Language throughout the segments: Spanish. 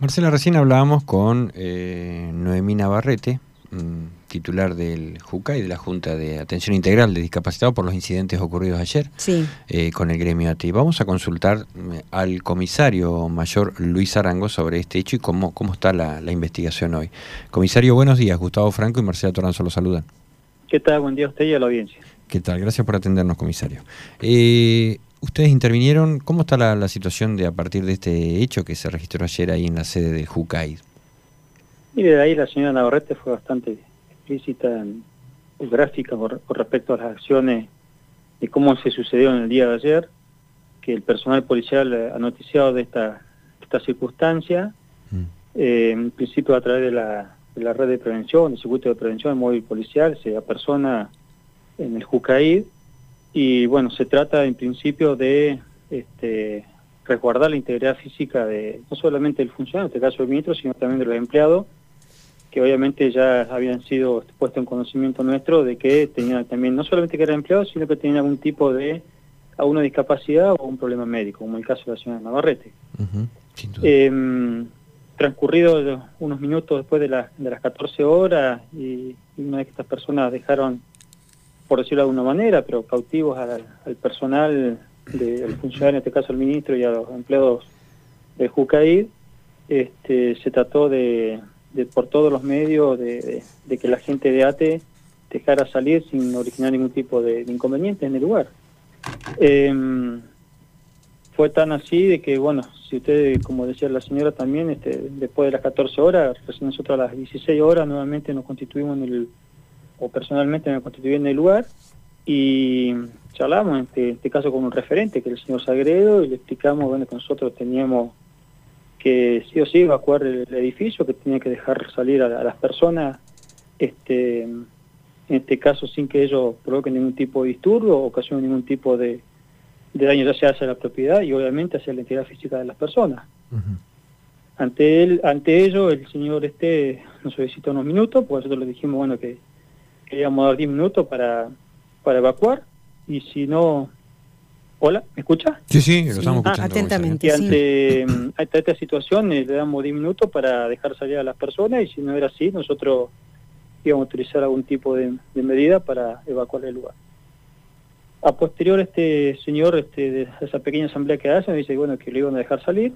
Marcela, recién hablábamos con Noemí Navarrete, titular del JUCAI, de la Junta de Atención Integral de Discapacitados por los incidentes ocurridos ayer, sí. Con el gremio ATI. Vamos a consultar al comisario mayor Luis Arango sobre este hecho y cómo está la investigación hoy. Comisario, buenos días. Gustavo Franco y Marcela Toranzo los saludan. ¿Qué tal? Buen día a usted y a la audiencia. ¿Qué tal? Gracias por atendernos, comisario. Ustedes intervinieron. ¿Cómo está la situación a partir de este hecho que se registró ayer ahí en la sede del JUCAI? Mire, de ahí la señora Navarrete fue bastante explícita, gráfica con respecto a las acciones y cómo se sucedió en el día de ayer, que el personal policial ha noticiado de esta circunstancia, en principio a través de la red de prevención, el circuito de prevención, el móvil policial, se apersona en el JUCAI. Y bueno, se trata en principio de resguardar la integridad física de no solamente del funcionario, en este caso del ministro, sino también de los empleados, que obviamente ya habían sido puestos en conocimiento nuestro de que tenían también, no solamente que eran empleados, sino que tenían algún tipo de alguna discapacidad o un problema médico, como el caso de la señora Navarrete. Transcurrido unos minutos después de las 14 horas, y una vez que estas personas dejaron, por decirlo de alguna manera, pero cautivos al personal del funcionario, en este caso al ministro, y a los empleados del JUCAI, se trató de por todos los medios de que la gente de ATE dejara salir sin originar ningún tipo de inconveniente en el lugar. Fue tan así de que, bueno, si usted, como decía la señora también, después de las 14 horas, recién nosotros a las 16 horas nuevamente nos constituimos o personalmente me constituí en el lugar, y charlamos en este caso con un referente, que es el señor Sagredo, y le explicamos, bueno, que nosotros teníamos que sí o sí evacuar el edificio, que tenía que dejar salir a las personas, en este caso sin que ellos provoquen ningún tipo de disturbio o ocasionen ningún tipo de daño, ya sea hacia la propiedad y obviamente hacia la integridad física de las personas. Ante ello, el señor nos solicitó unos minutos, porque nosotros le dijimos, bueno, que íbamos a dar 10 minutos para evacuar, y si no... ¿Hola? ¿Me escucha? Sí, lo estamos escuchando. Atentamente, y ante esta situación le damos 10 minutos para dejar salir a las personas, y si no era así, nosotros íbamos a utilizar algún tipo de medida para evacuar el lugar. A posterior, este señor, de esa pequeña asamblea que hace, me dice, bueno, que le iban a dejar salir.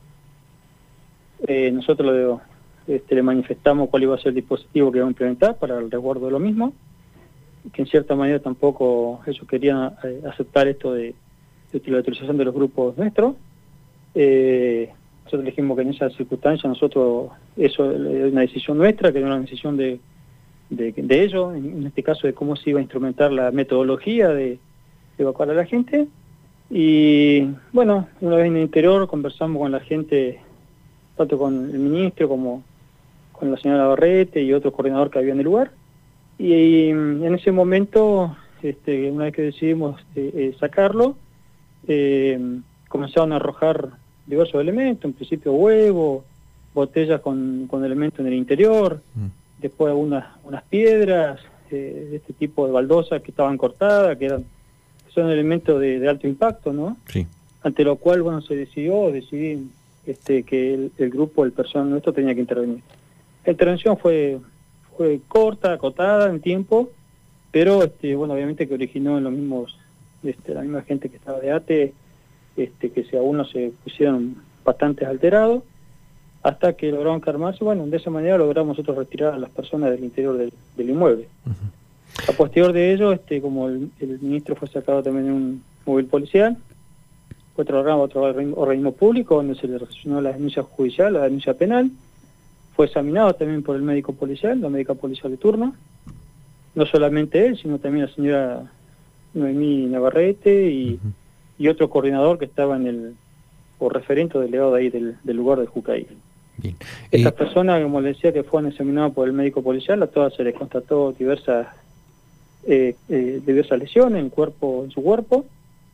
Nosotros le manifestamos cuál iba a ser el dispositivo que iba a implementar para el resguardo de lo mismo, que en cierta manera tampoco ellos querían aceptar esto de la utilización de los grupos nuestros. Nosotros dijimos que en esa circunstancia eso es una decisión nuestra, que no era una decisión de ellos, en este caso de cómo se iba a instrumentar la metodología de evacuar a la gente. Y bueno, una vez en el interior conversamos con la gente, tanto con el ministro como con la señora Navarrete y otro coordinador que había en el lugar, y en ese momento, una vez que decidimos sacarlo, comenzaron a arrojar diversos elementos, en principio huevos, botellas con elementos en el interior, después unas piedras de este tipo de baldosas que estaban cortadas, que son elementos de alto impacto, ¿no? Sí. Ante lo cual, bueno, decidí que el grupo, el personal nuestro tenía que intervenir. La intervención fue corta, acotada en tiempo, pero bueno, obviamente que originó en los mismos, la misma gente que estaba de ATE, que si aún no se pusieron bastantes alterados, hasta que lograron calmarse. Bueno, de esa manera logramos nosotros retirar a las personas del interior del inmueble. A posterior de ello, como el ministro fue sacado también en un móvil policial, fue trasladado a otro organismo público donde se le recepcionó la denuncia judicial, la denuncia penal, fue examinado también por el médico policial, la médica policial de turno, no solamente él, sino también la señora Noemí Navarrete y otro coordinador que estaba o referente o delegado de ahí del lugar del JUCAI. Bien. Estas personas, como les decía, que fueron examinadas por el médico policial, a todas se les constató diversas lesiones en su cuerpo,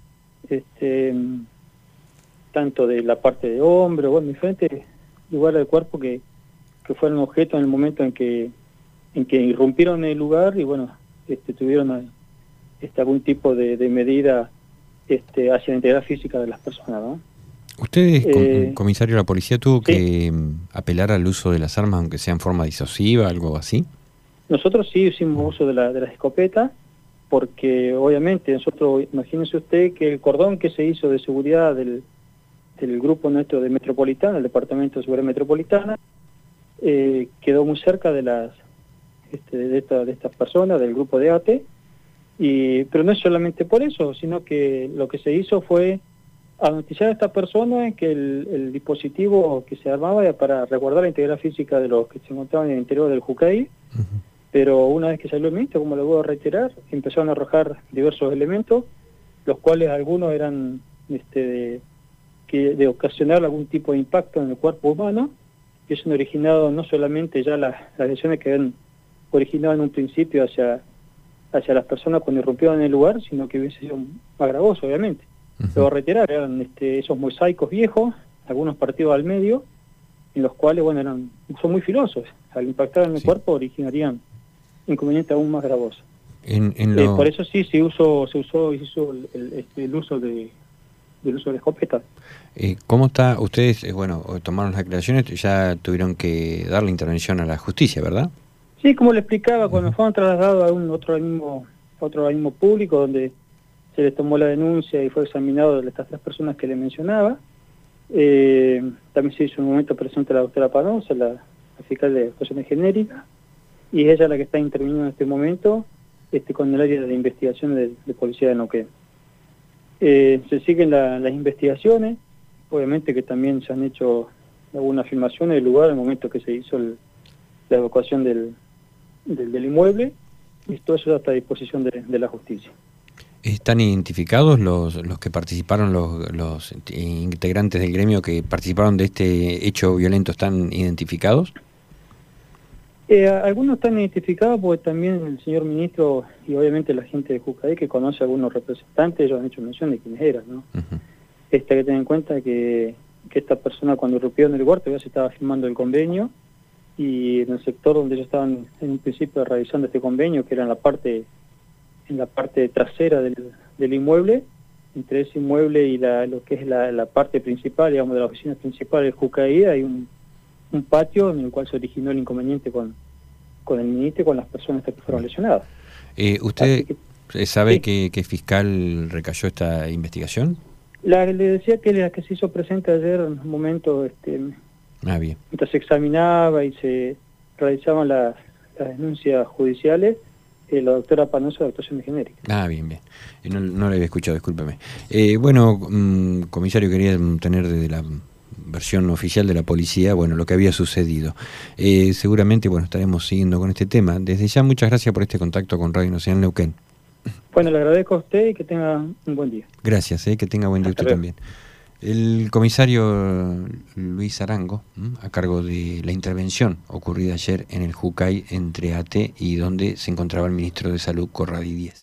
tanto de la parte de hombro, bueno, diferentes lugares del cuerpo que fueron objeto en el momento en que irrumpieron el lugar, y bueno, tuvieron algún tipo de medida hacia la integridad física de las personas, ¿no? ¿Ustedes, comisario de la policía, tuvo sí. que apelar al uso de las armas, aunque sea en forma disuasiva, algo así? Nosotros sí hicimos uso de las escopetas, porque obviamente nosotros, imagínense usted que el cordón que se hizo de seguridad del grupo nuestro de Metropolitana, el Departamento de Seguridad Metropolitana, quedó muy cerca de de estas personas, del grupo de ATE, pero no es solamente por eso, sino que lo que se hizo fue anunciar a esta persona que el dispositivo que se armaba era para resguardar la integridad física de los que se encontraban en el interior del Jucay. Pero una vez que salió el ministro, como lo voy a reiterar, empezaron a arrojar diversos elementos, los cuales algunos eran de ocasionar algún tipo de impacto en el cuerpo humano, que eso han originado no solamente ya las lesiones que han originado en un principio hacia las personas cuando irrumpieron en el lugar, sino que hubiese sido más gravoso, obviamente. Lo voy a reiterar, eran esos mosaicos viejos, algunos partidos al medio, en los cuales, bueno, son muy filosos. Al impactar en el cuerpo originarían inconvenientes aún más gravosos. Por eso sí se hizo el uso del uso de escopeta. ¿Cómo está? Ustedes, tomaron las aclaraciones, ya tuvieron que dar la intervención a la justicia, ¿verdad? Sí, como le explicaba, cuando fueron trasladados a otro organismo público, donde se les tomó la denuncia y fue examinado de estas 3 personas que le mencionaba, también se hizo un momento presente la doctora Panosa, la fiscal de actuaciones genéricas, y es ella la que está interviniendo en este momento con el área de investigación de Policía de Neuquén. Se siguen las investigaciones, obviamente que también se han hecho algunas filmaciones del lugar en el momento que se hizo la evacuación del inmueble, y todo eso está a disposición de la justicia. ¿Están identificados los que participaron, los integrantes del gremio que participaron de este hecho violento? ¿Están identificados? Algunos están identificados porque también el señor ministro y obviamente la gente de Jucay que conoce a algunos representantes, ellos han hecho mención de quiénes eran, ¿no? Hay que tener en cuenta que esta persona cuando irrumpió en el lugar todavía se estaba firmando el convenio, y en el sector donde ellos estaban en un principio realizando este convenio, que era en la parte trasera del inmueble, entre ese inmueble y lo que es la parte principal, digamos, de la oficina principal del Jucay, hay un patio en el cual se originó el inconveniente con el ministro y con las personas que fueron lesionadas. ¿Usted sabe qué fiscal recayó esta investigación? Le decía que la que se hizo presente ayer en un momento, bien. mientras se examinaba y se realizaban las denuncias judiciales, la doctora Panoso de actuaciones genéricas. Bien. No la había escuchado, discúlpeme. Comisario, quería tener desde la versión oficial de la policía, lo que había sucedido. Seguramente, estaremos siguiendo con este tema. Desde ya, muchas gracias por este contacto con Radio Nacional Neuquén. Bueno, le agradezco a usted y que tenga un buen día. Gracias, que tenga buen día usted también. El comisario Luis Arango, a cargo de la intervención ocurrida ayer en el Jucay entre AT y donde se encontraba el ministro de Salud, Corradi 10.